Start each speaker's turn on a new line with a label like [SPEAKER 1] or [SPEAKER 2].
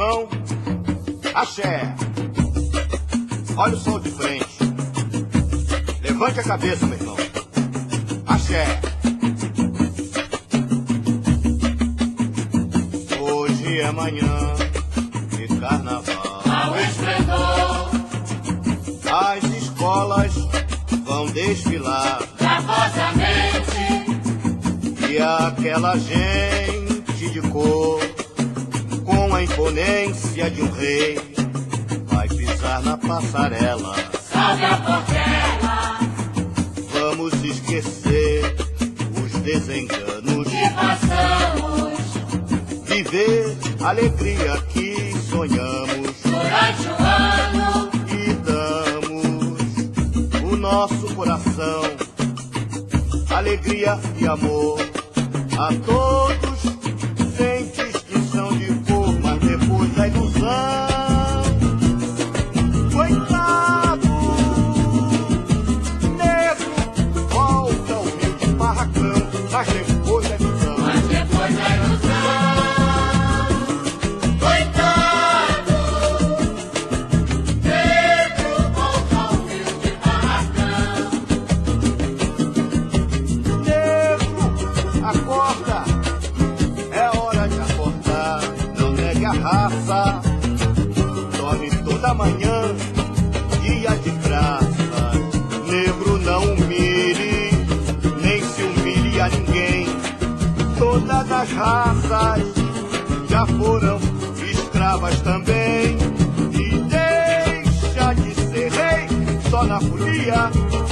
[SPEAKER 1] irmão. Axé. Olha o sol de frente. Levante a cabeça, meu irmão. Axé. Hoje é manhã de carnaval.
[SPEAKER 2] Ao esplendor,
[SPEAKER 1] As escolas vão desfilar.
[SPEAKER 2] gravosamente,
[SPEAKER 1] E aquela gente de cor, com a imponência de um rei, vai pisar na passarela.
[SPEAKER 2] salve a portela,
[SPEAKER 1] Vamos esquecer os desenganos,
[SPEAKER 2] e possamos,
[SPEAKER 1] viver a alegria que sonhamos.
[SPEAKER 2] durante o ano,
[SPEAKER 1] E damos o nosso coração, alegria e amor a todos, sem distinção de cor, mas depois da ilusão. Coitado, negro, volta ao humilde barracão, mas depois da ilusão.
[SPEAKER 2] mas depois da ilusão. Coitado, negro, volta ao humilde barracão.
[SPEAKER 1] Negro, acorda, é hora de acordar, não negue a raça, dorme toda manhã, dia de graça. Negro, não humilhe, nem se humilhe a ninguém, todas as raças já foram escravas também. E deixa de ser rei só na folia